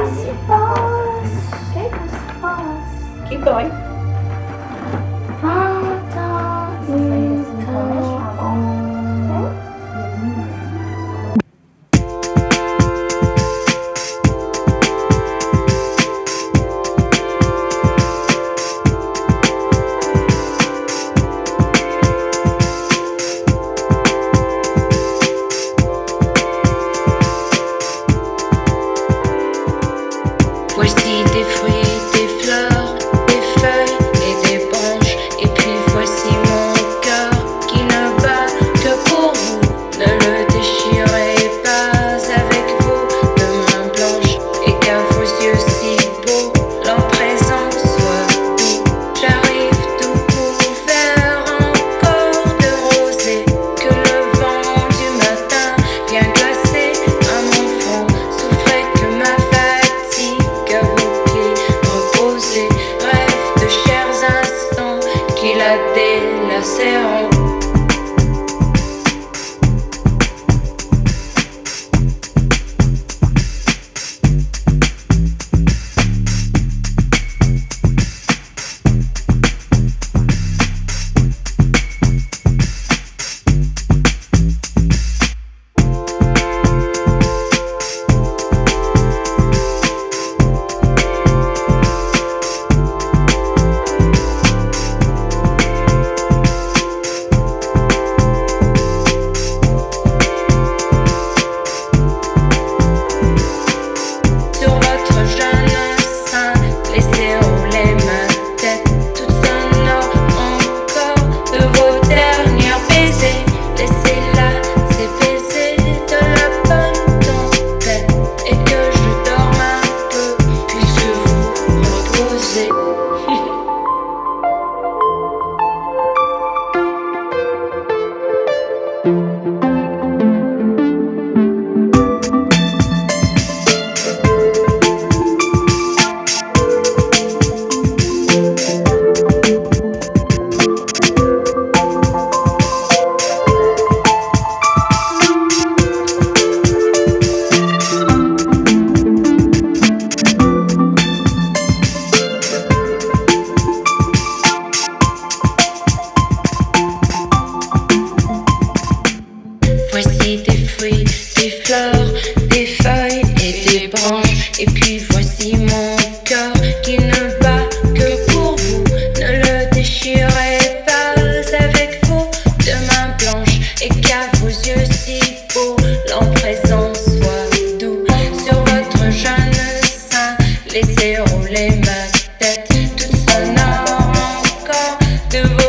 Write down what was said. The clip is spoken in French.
Keep going. Voici des fruits, des fleurs, des feuilles et des branches. Et puis voici mon cœur qui ne bat que pour vous. Ne le déchirez pas avec vos deux mains blanches. Et qu'à vos yeux si beaux, leur présence soit doux. J'arrive tout couvert encore de rosée, que le vent du matin vient glacer à mon front. Souffrez que ma fatigue à vos pieds reposés, rêve de chers instants qui la délaceront. Sur votre jeune sein, laissez rouler ma tête toute sonore encore de vos derniers baisers. Laissez-la s'épaiser de la bonne tempête et que je dorme un peu puisque vous reposez. Voici des fruits, des fleurs, des feuilles et des branches. Et puis voici mon cœur qui ne bat que pour vous. Ne le déchirez pas avec vos deux mains blanches. Et qu'à vos yeux si beaux, leur présence soit doux. Sur votre jeune sein, laissez rouler ma tête toute sonore encore de vos